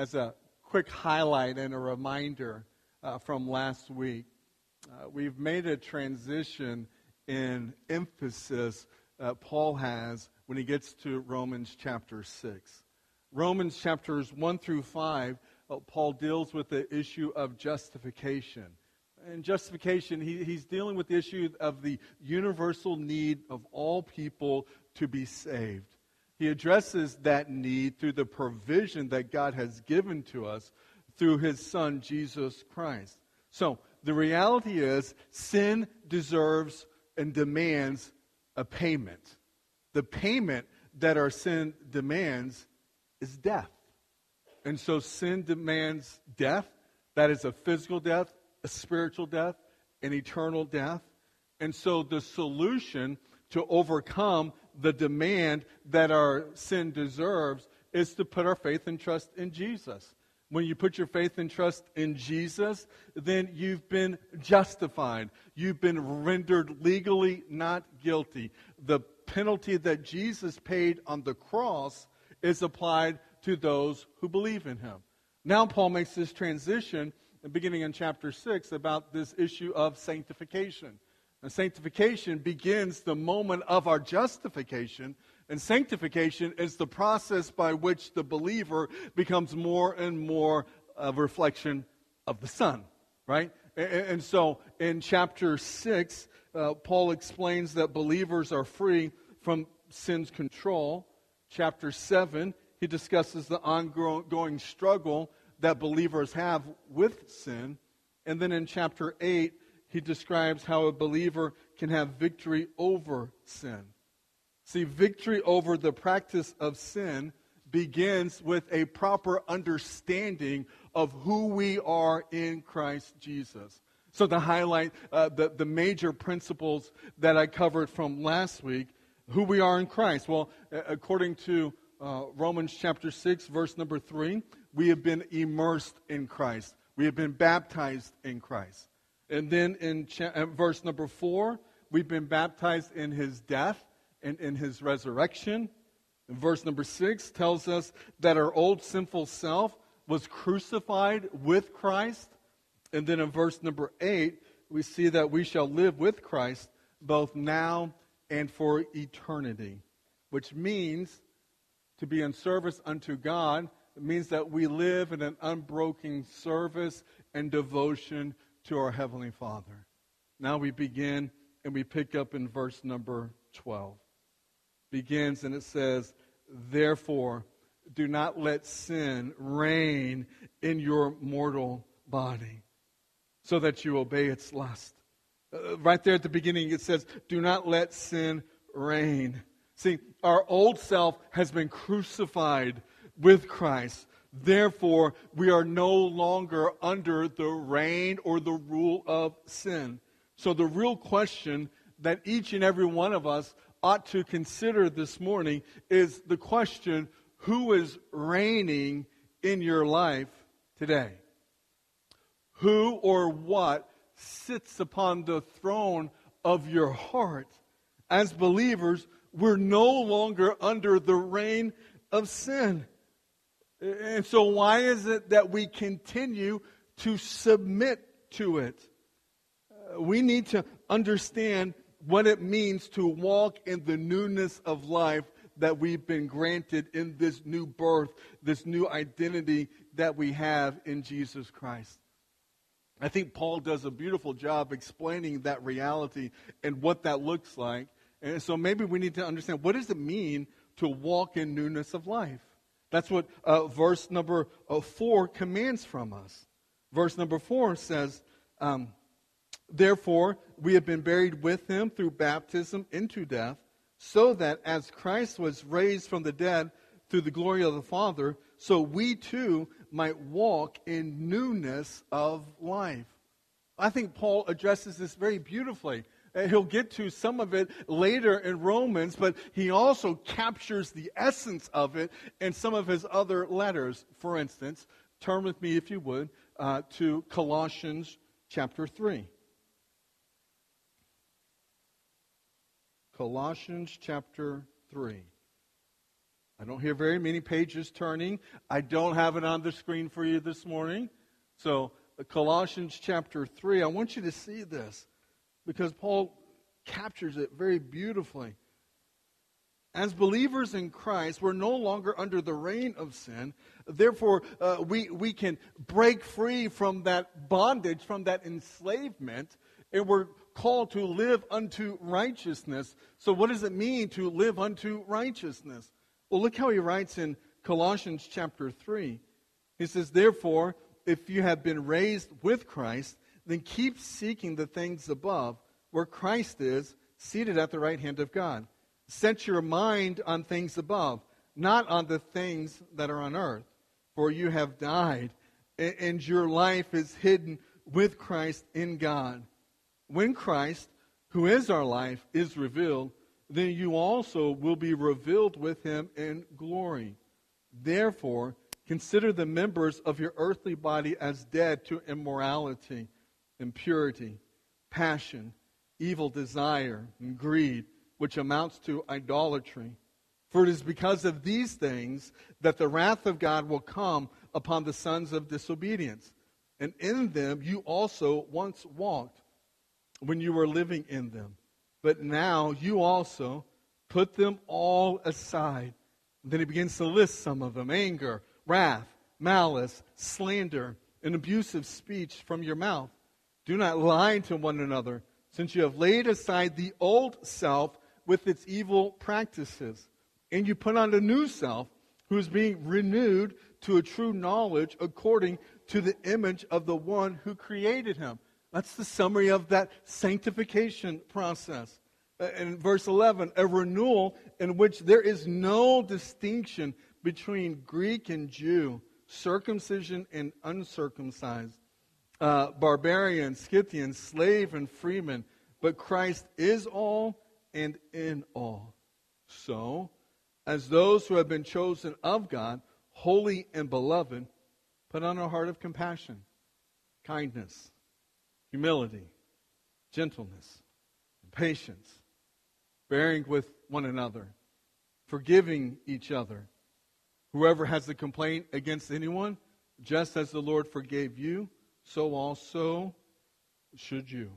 As a quick highlight and a reminder from last week, we've made a transition in emphasis Paul has when he gets to Romans chapter 6. Romans chapters 1 through 5, Paul deals with the issue of justification. In justification, he's dealing with the issue of the universal need of all people to be saved. He addresses that need through the provision that God has given to us through His Son, Jesus Christ. So, the reality is, sin deserves and demands a payment. The payment that our sin demands is death. And so sin demands death. That is a physical death, a spiritual death, an eternal death. And so the solution to overcome the demand that our sin deserves is to put our faith and trust in Jesus. When you put your faith and trust in Jesus, then you've been justified. You've been rendered legally not guilty. The penalty that Jesus paid on the cross is applied to those who believe in Him. Now Paul makes this transition, beginning in chapter 6, about this issue of sanctification. And sanctification begins the moment of our justification, and sanctification is the process by which the believer becomes more and more a reflection of the Son, right? And so in chapter 6, Paul explains that believers are free from sin's control. Chapter 7, he discusses the ongoing struggle that believers have with sin. And then in chapter 8, he describes how a believer can have victory over sin. See, victory over the practice of sin begins with a proper understanding of who we are in Christ Jesus. So to highlight the major principles that I covered from last week, who we are in Christ. Well, according to Romans chapter 6, verse number 3, we have been immersed in Christ. We have been baptized in Christ. And then in verse number 4, we've been baptized in His death and in His resurrection. And verse number 6 tells us that our old sinful self was crucified with Christ. And then in verse number 8, we see that we shall live with Christ both now and for eternity. Which means to be in service unto God. It means that we live in an unbroken service and devotion to our Heavenly Father. Now we begin and we pick up in verse number 12. Begins and it says, "Therefore, do not let sin reign in your mortal body, so that you obey its lust." Right there at the beginning it says, do not let sin reign. See, our old self has been crucified with Christ. Therefore, we are no longer under the reign or the rule of sin. So the real question that each and every one of us ought to consider this morning is the question, who is reigning in your life today? Who or what sits upon the throne of your heart? As believers, we're no longer under the reign of sin. And so why is it that we continue to submit to it? We need to understand what it means to walk in the newness of life that we've been granted in this new birth, this new identity that we have in Jesus Christ. I think Paul does a beautiful job explaining that reality and what that looks like. And so maybe we need to understand, what does it mean to walk in newness of life? That's what verse number 4 commands from us. Verse number 4 says, "Therefore, we have been buried with Him through baptism into death, so that as Christ was raised from the dead through the glory of the Father, so we too might walk in newness of life." I think Paul addresses this very beautifully. He'll get to some of it later in Romans, but he also captures the essence of it in some of his other letters. For instance, turn with me, if you would, to Colossians chapter 3. Colossians chapter 3. I don't hear very many pages turning. I don't have it on the screen for you this morning. So Colossians chapter 3, I want you to see this because Paul captures it very beautifully. As believers in Christ, we're no longer under the reign of sin. Therefore, we can break free from that bondage, from that enslavement, and we're called to live unto righteousness. So what does it mean to live unto righteousness? Well, look how he writes in Colossians chapter 3. He says, therefore, if you have been raised with Christ, then keep seeking the things above, where Christ is, seated at the right hand of God. Set your mind on things above, not on the things that are on earth. For you have died, and your life is hidden with Christ in God. When Christ, who is our life, is revealed, then you also will be revealed with him in glory. Therefore, consider the members of your earthly body as dead to immorality, impurity, passion, evil desire, and greed, which amounts to idolatry. For it is because of these things that the wrath of God will come upon the sons of disobedience. And in them you also once walked when you were living in them. But now you also put them all aside. And then he begins to list some of them: anger, wrath, malice, slander, and abusive speech from your mouth. Do not lie to one another, since you have laid aside the old self with its evil practices, and you put on a new self, who is being renewed to a true knowledge according to the image of the one who created him. That's the summary of that sanctification process. In verse 11, a renewal in which there is no distinction between Greek and Jew, circumcision and uncircumcised, barbarian, Scythian, slave and freeman, but Christ is all and in all. So, as those who have been chosen of God, holy and beloved, put on a heart of compassion, kindness, humility, gentleness, and patience, bearing with one another, forgiving each other. Whoever has a complaint against anyone, just as the Lord forgave you, so also should you.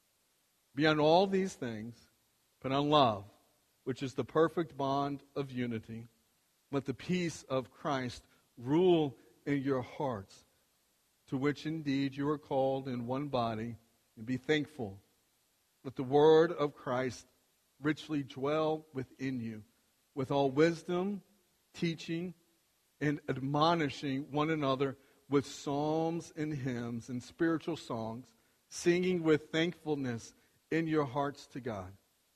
Beyond all these things, put on love, which is the perfect bond of unity. Let the peace of Christ rule in your hearts, to which indeed you are called in one body, and be thankful. Let the word of Christ richly dwell within you, with all wisdom, teaching, and admonishing one another with psalms and hymns and spiritual songs, singing with thankfulness in your hearts to God.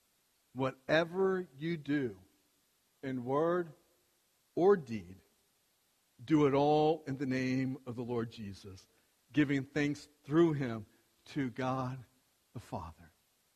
Whatever you do, in word or deed, do it all in the name of the Lord Jesus, giving thanks through him to God the Father.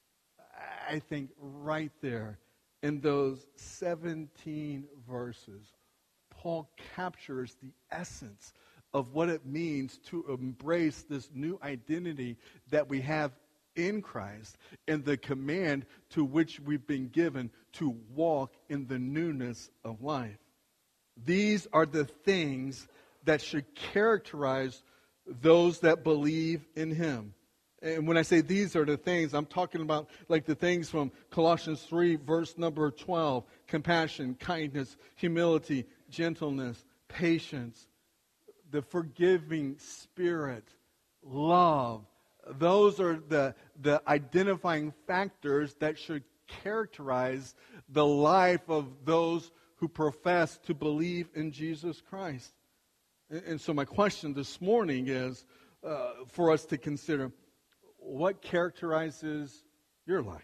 I think right there in those 17 verses, Paul captures the essence of what it means to embrace this new identity that we have in Christ and the command to which we've been given to walk in the newness of life. These are the things that should characterize those that believe in him. And when I say these are the things, I'm talking about like the things from Colossians 3, verse number 12. Compassion, kindness, humility, gentleness, patience, the forgiving spirit, love. Those are the identifying factors that should characterize the life of those who profess to believe in Jesus Christ. And so my question this morning is for us to consider, what characterizes your life?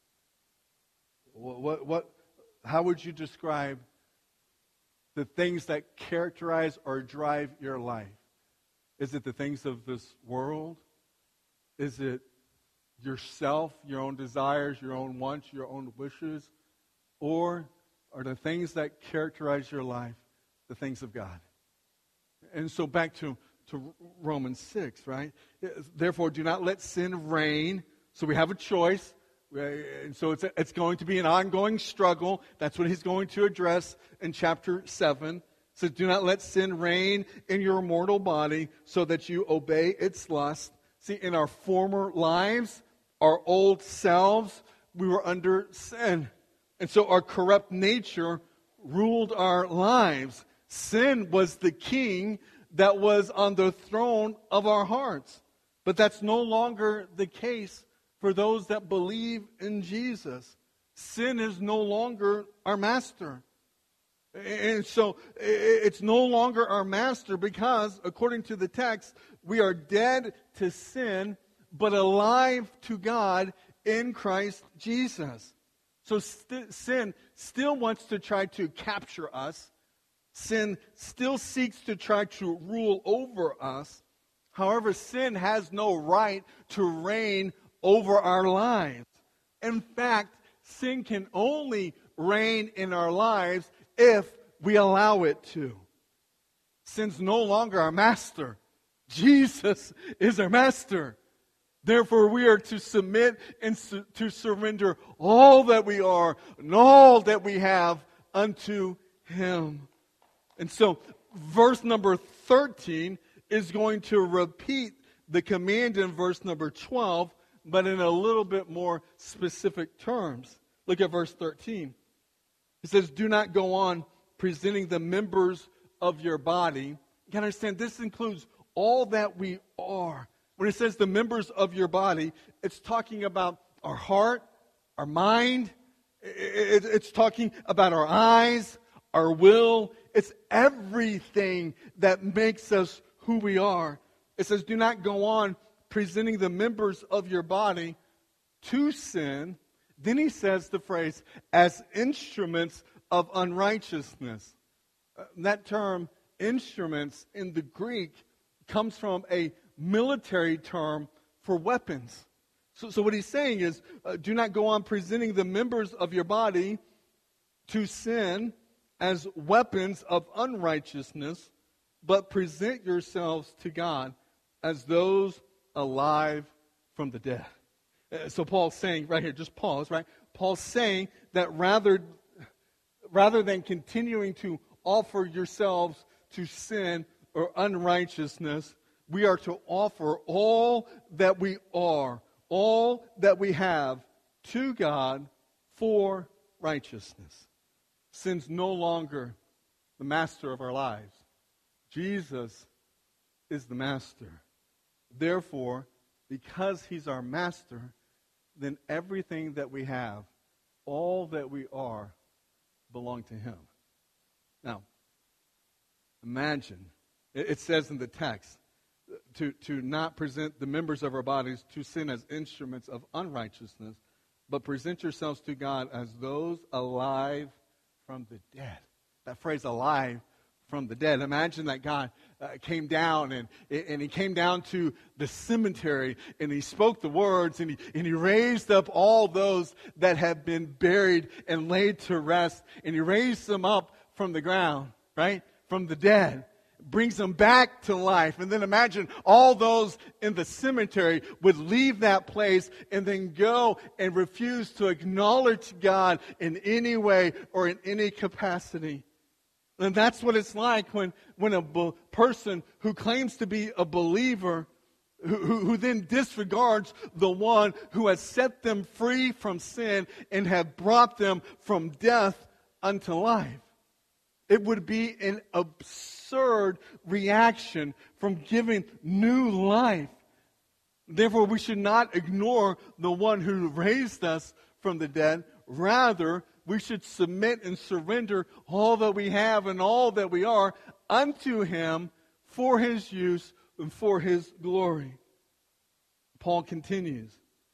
How would you describe the things that characterize or drive your life? Is it the things of this world? Is it yourself, your own desires, your own wants, your own wishes? Or are the things that characterize your life the things of God? And so back to Romans 6, right? Therefore, do not let sin reign. So we have a choice. And so it's going to be an ongoing struggle. That's what he's going to address in chapter 7. It says, do not let sin reign in your mortal body so that you obey its lust. See, in our former lives, our old selves, we were under sin. And so our corrupt nature ruled our lives. Sin was the king that was on the throne of our hearts. But that's no longer the case for those that believe in Jesus. Sin is no longer our master. And so it's no longer our master because, according to the text, we are dead to sin, but alive to God in Christ Jesus. So sin still wants to try to capture us. Sin still seeks to try to rule over us. However, sin has no right to reign over our lives. In fact, sin can only reign in our lives if we allow it to. Sin's no longer our master. Jesus is our master. Therefore, we are to submit and to surrender all that we are and all that we have unto Him. And so, verse number 13 is going to repeat the command in verse number 12, but in a little bit more specific terms. Look at verse 13. It says, do not go on presenting the members of your body. You can understand, this includes all that we are. When it says the members of your body, it's talking about our heart, our mind. It's talking about our eyes, our will. It's everything that makes us who we are. It says, do not go on presenting the members of your body to sin. Then he says the phrase, as instruments of unrighteousness. That term, instruments, in the Greek, comes from a military term for weapons. So what he's saying is, do not go on presenting the members of your body to sin as weapons of unrighteousness, but present yourselves to God as those alive from the dead. So Paul's saying right here, just pause, right? Paul's saying that rather than continuing to offer yourselves to sin or unrighteousness, we are to offer all that we are, all that we have to God for righteousness. Sin's no longer the master of our lives. Jesus is the master. Therefore, because He's our master, then everything that we have, all that we are, belong to Him. Now, imagine, it says in the text, to not present the members of our bodies to sin as instruments of unrighteousness, but present yourselves to God as those alive from the dead. That phrase, alive from the dead. Imagine that God came down and He came down to the cemetery and He spoke the words and he raised up all those that have been buried and laid to rest, and He raised them up from the ground, right? From the dead. Brings them back to life. And then imagine all those in the cemetery would leave that place and then go and refuse to acknowledge God in any way or in any capacity. And that's what it's like when a person who claims to be a believer, who then disregards the one who has set them free from sin and have brought them from death unto life. It would be an absurd reaction from giving new life. Therefore, we should not ignore the one who raised us from the dead. Rather, we should submit and surrender all that we have and all that we are unto Him for His use and for His glory. Paul continues.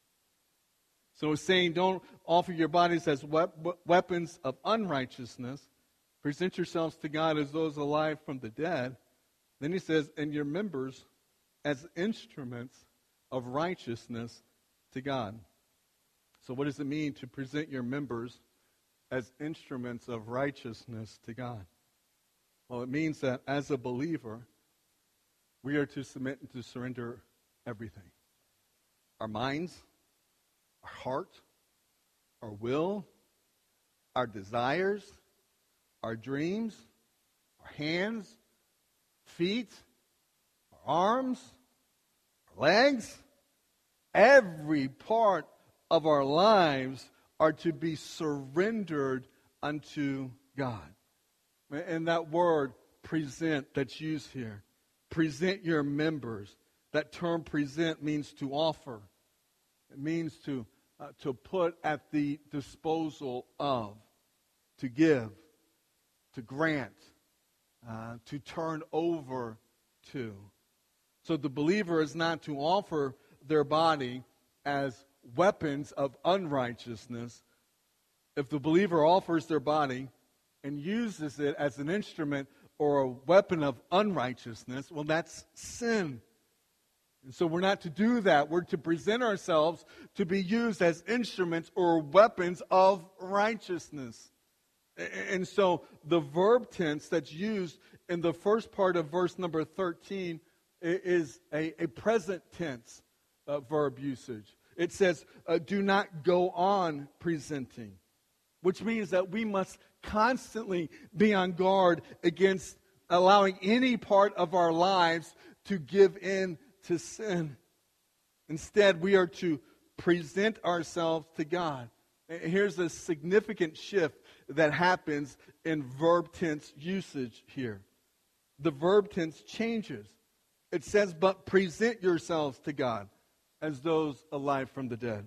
So he's saying, don't offer your bodies as weapons of unrighteousness. Present yourselves to God as those alive from the dead. Then he says, and your members as instruments of righteousness to God. So what does it mean to present your members as instruments of righteousness to God? Well, it means that as a believer, we are to submit and to surrender everything. Our minds, our heart, our will, our desires, our dreams, our hands, feet, our arms, our legs. Every part of our lives are to be surrendered unto God. And that word, present, that's used here. Present your members. That term present means to offer. It means to put at the disposal of, to give, to grant, to turn over to. So the believer is not to offer their body as weapons of unrighteousness. If the believer offers their body and uses it as an instrument or a weapon of unrighteousness, well, that's sin. And so we're not to do that. We're to present ourselves to be used as instruments or weapons of righteousness. And so the verb tense that's used in the first part of verse number 13 is a present tense verb usage. It says, do not go on presenting, which means that we must constantly be on guard against allowing any part of our lives to give in to sin. Instead, we are to present ourselves to God. Here's a significant shift that happens in verb tense usage here. The verb tense changes. It says, but present yourselves to God as those alive from the dead.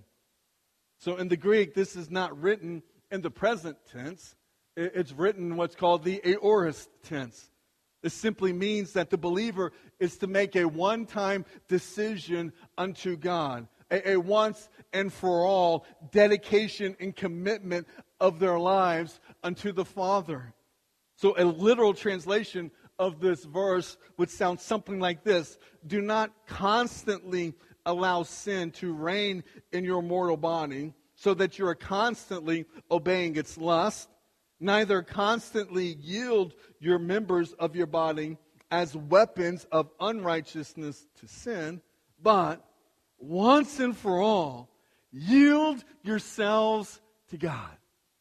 So in the Greek, this is not written in the present tense. It's written in what's called the aorist tense. It simply means that the believer is to make a one-time decision unto God, a once and for all dedication and commitment of their lives unto the Father. So a literal translation of this verse would sound something like this: do not constantly allow sin to reign in your mortal body so that you are constantly obeying its lust. Neither constantly yield your members of your body as weapons of unrighteousness to sin, but once and for all, yield yourselves to God.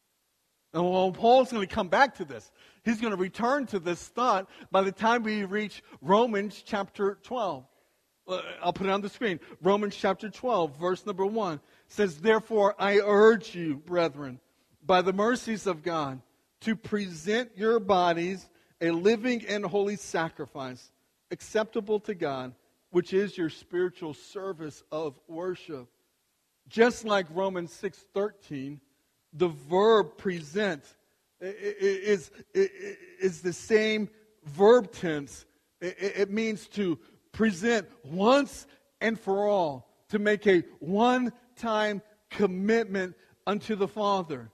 And well, Paul's going to come back to this. He's going to return to this thought by the time we reach Romans chapter 12. I'll put it on the screen. Romans chapter 12, verse number 1 says, therefore I urge you, brethren, by the mercies of God, to present your bodies a living and holy sacrifice, acceptable to God, which is your spiritual service of worship. Just like Romans 6:13, the verb present is the same verb tense. It means to present once and for all, to make a one-time commitment unto the Father.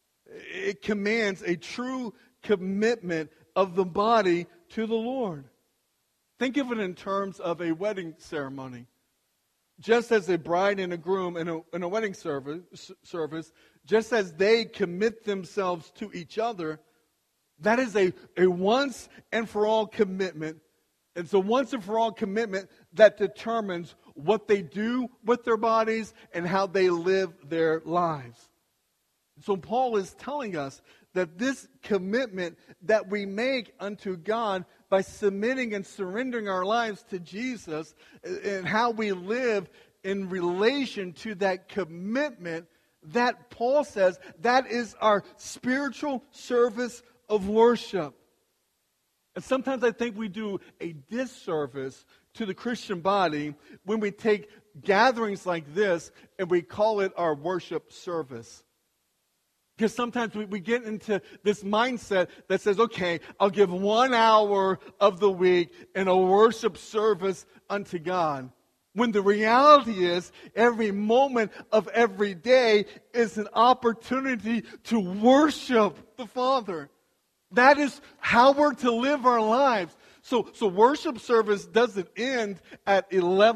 It commands a true commitment of the body to the Lord. Think of it in terms of a wedding ceremony. Just as a bride and a groom in a wedding service, just as they commit themselves to each other, that is a once and for all commitment. It's a once and for all commitment that determines what they do with their bodies and how they live their lives. So Paul is telling us that this commitment that we make unto God by submitting and surrendering our lives to Jesus and how we live in relation to that commitment, that Paul says that is our spiritual service of worship. And sometimes I think we do a disservice to the Christian body when we take gatherings like this and we call it our worship service. Because sometimes we get into this mindset that says, okay, I'll give 1 hour of the week in a worship service unto God. When the reality is, every moment of every day is an opportunity to worship the Father. That is how we're to live our lives. So worship service doesn't end at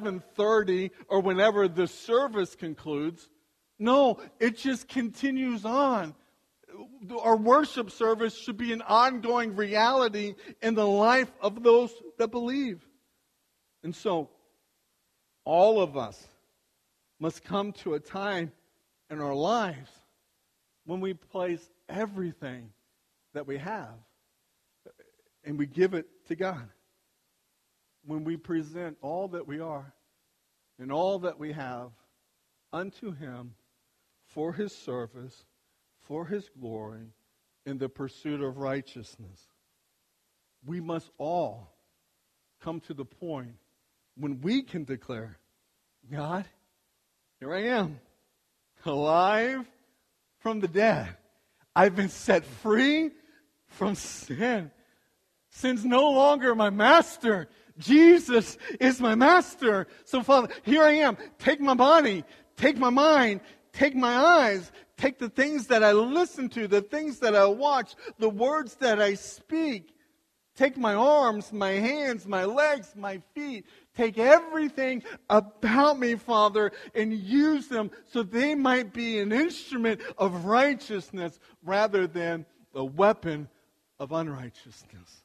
11:30 or whenever the service concludes. No, it just continues on. Our worship service should be an ongoing reality in the life of those that believe. And so, all of us must come to a time in our lives when we place everything that we have and we give it to God. When we present all that we are and all that we have unto Him for His service, for His glory, in the pursuit of righteousness. We must all come to the point when we can declare, God, here I am, alive from the dead. I've been set free from sin. Sin's no longer my master. Jesus is my master. So, Father, here I am. Take my body, take my mind, take my eyes, take the things that I listen to, the things that I watch, the words that I speak. Take my arms, my hands, my legs, my feet. Take everything about me, Father, and use them so they might be an instrument of righteousness rather than a weapon of unrighteousness.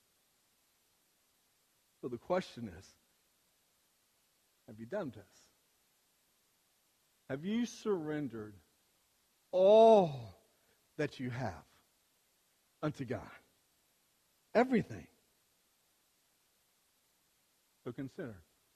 So the question is, have you done this? Have you surrendered all that you have unto God? Everything. So consider.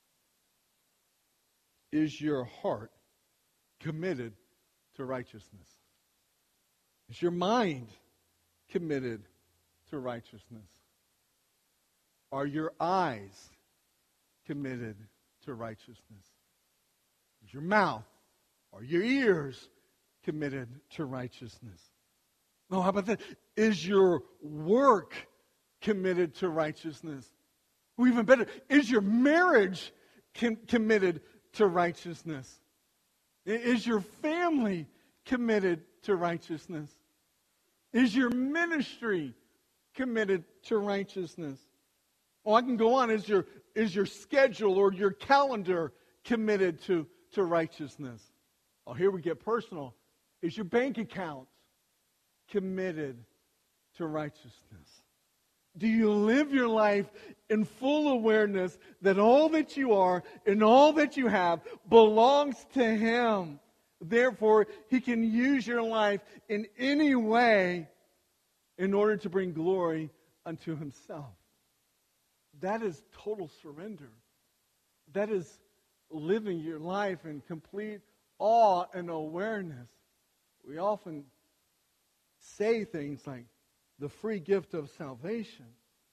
Is your heart committed to righteousness? Is your mind committed to righteousness? Are your eyes committed to righteousness? Is your mouth or your ears committed to righteousness? No, how about that? Is your work committed to righteousness? Or even better, is your marriage committed to righteousness? Is your family committed to righteousness? Is your ministry committed to righteousness? Oh, I can go on. Is your schedule or your calendar committed to righteousness? Oh, here we get personal. Is your bank account committed to righteousness? Do you live your life in full awareness that all that you are and all that you have belongs to Him? Therefore, He can use your life in any way in order to bring glory unto Himself. That is total surrender. That is living your life in complete awe and awareness. We often say things like the free gift of salvation.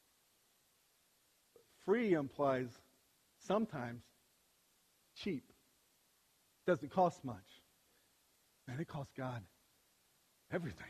Free implies sometimes cheap. Doesn't cost much. And it costs God everything.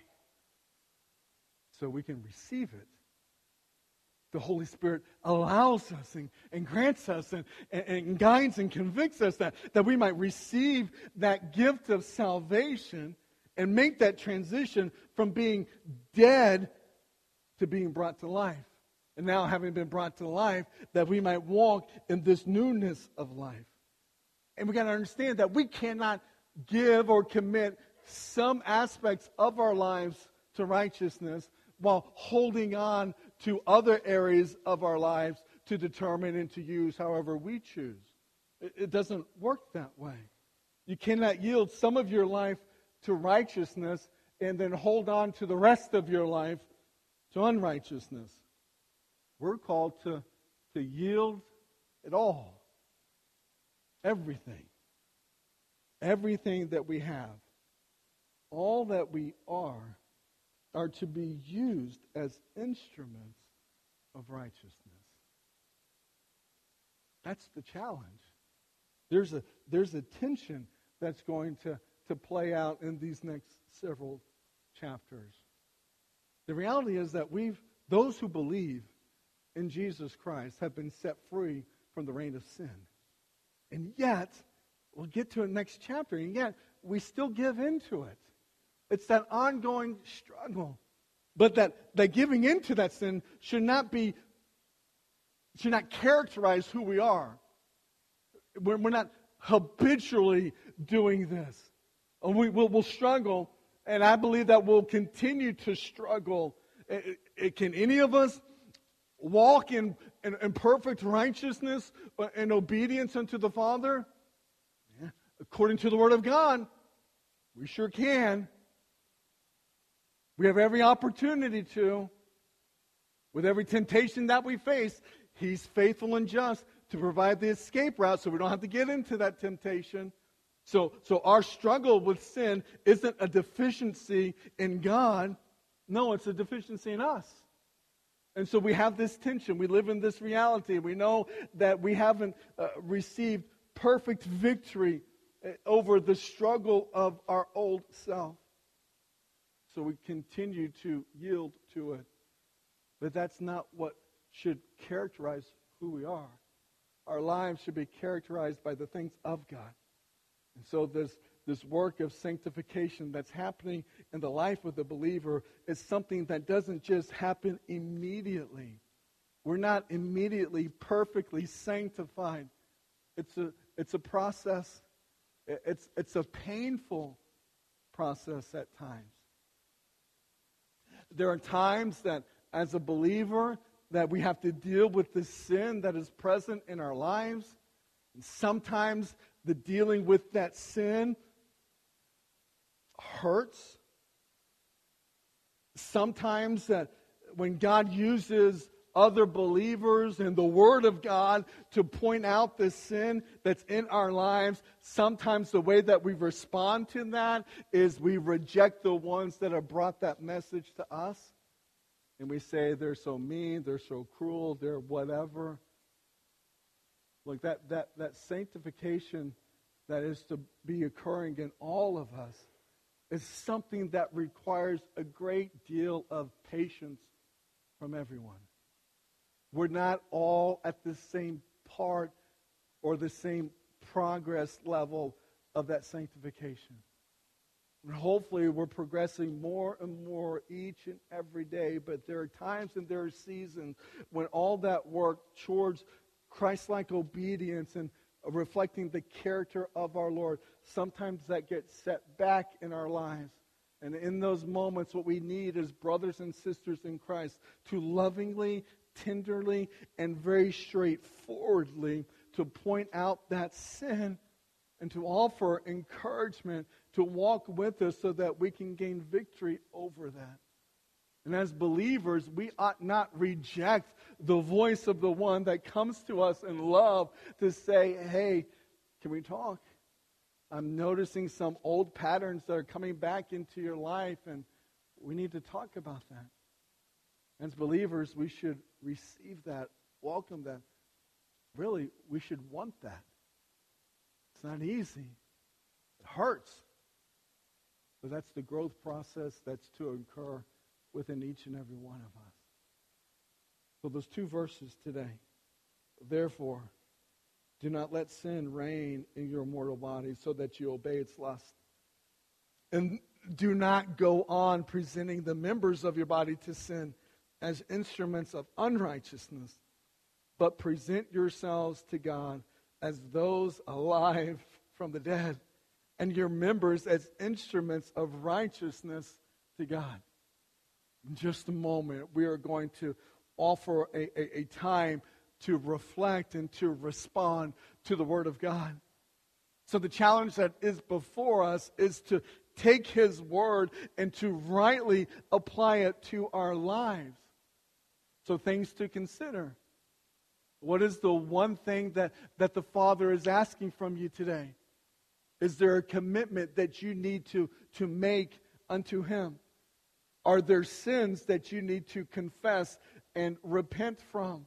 So we can receive it. The Holy Spirit allows us and grants us and guides and convicts us that we might receive that gift of salvation and make that transition from being dead to being brought to life. And now having been brought to life, that we might walk in this newness of life. And we got to understand that we cannot give or commit some aspects of our lives to righteousness while holding on to other areas of our lives to determine and to use however we choose. It doesn't work that way. You cannot yield some of your life to righteousness and then hold on to the rest of your life to unrighteousness. We're called to yield it all. Everything. Everything that we have. All that we are to be used as instruments of righteousness. That's the challenge. There's a tension that's going to play out in these next several chapters. The reality is that those who believe in Jesus Christ have been set free from the reign of sin. And yet, we'll get to it next chapter, and yet we still give into it. It's that ongoing struggle. But that giving into that sin should not characterize who we are. We're not habitually doing this. We'll struggle, and I believe that we'll continue to struggle. Can any of us walk in perfect righteousness and obedience unto the Father? Yeah. According to the Word of God, we sure can. We have every opportunity to. With every temptation that we face, He's faithful and just to provide the escape route so we don't have to get into that temptation. So our struggle with sin isn't a deficiency in God. No, it's a deficiency in us. And so we have this tension. We live in this reality. We know that we haven't received perfect victory over the struggle of our old self. So we continue to yield to it. But that's not what should characterize who we are. Our lives should be characterized by the things of God. And so this work of sanctification that's happening in the life of the believer is something that doesn't just happen immediately. We're not immediately perfectly sanctified. It's a process. It's a painful process at times. There are times that as a believer that we have to deal with the sin that is present in our lives. And sometimes the dealing with that sin hurts. Sometimes that when God uses other believers and the Word of God to point out the sin that's in our lives, sometimes the way that we respond to that is we reject the ones that have brought that message to us. And we say they're so mean, they're so cruel, they're whatever. Like that sanctification that is to be occurring in all of us is something that requires a great deal of patience from everyone. We're not all at the same part or the same progress level of that sanctification. And hopefully we're progressing more and more each and every day, but there are times and there are seasons when all that work towards Christ-like obedience and reflecting the character of our Lord, sometimes that gets set back in our lives. And in those moments, what we need is brothers and sisters in Christ to lovingly, tenderly, and very straightforwardly to point out that sin and to offer encouragement to walk with us so that we can gain victory over that. And as believers, we ought not reject the voice of the one that comes to us in love to say, hey, can we talk? I'm noticing some old patterns that are coming back into your life, and we need to talk about that. As believers, we should receive that, welcome that. Really, we should want that. It's not easy. It hurts. But that's the growth process that's to occur within each and every one of us. So those two verses today. Therefore, do not let sin reign in your mortal body so that you obey its lust. And do not go on presenting the members of your body to sin as instruments of unrighteousness, but present yourselves to God as those alive from the dead, and your members as instruments of righteousness to God. In just a moment, we are going to offer a time to reflect and to respond to the Word of God. So the challenge that is before us is to take His Word and to rightly apply it to our lives. So things to consider. What is the one thing that the Father is asking from you today? Is there a commitment that you need to make unto Him? Are there sins that you need to confess and repent from?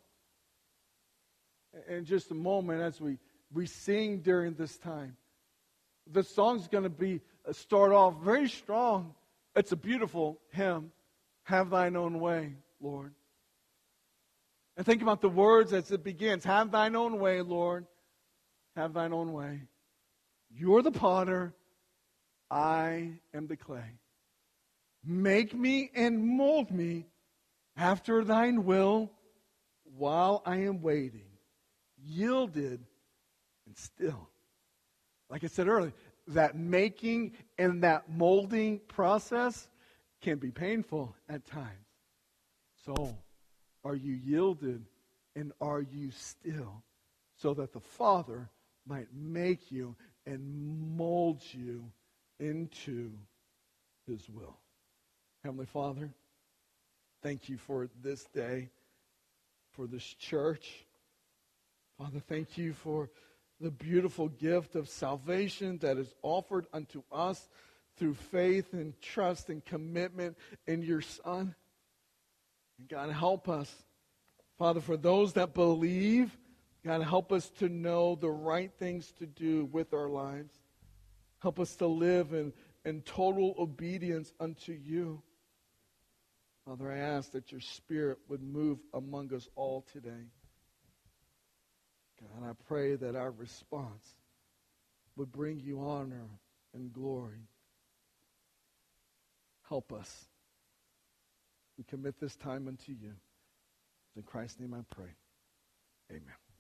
In just a moment, as we sing during this time, the song's going to start off very strong. It's a beautiful hymn. Have thine own way, Lord. And think about the words as it begins. Have thine own way, Lord. Have thine own way. You're the potter. I am the clay. Make me and mold me after thine will while I am waiting, yielded and still. Like I said earlier, that making and that molding process can be painful at times. So, are you yielded and are you still so that the Father might make you and mold you into His will? Heavenly Father, thank you for this day, for this church. Father, thank you for the beautiful gift of salvation that is offered unto us through faith and trust and commitment in your Son. And God, help us. Father, for those that believe, God, help us to know the right things to do with our lives. Help us to live in total obedience unto you. Father, I ask that your Spirit would move among us all today. God, I pray that our response would bring you honor and glory. Help us. We commit this time unto you. In Christ's name I pray. Amen.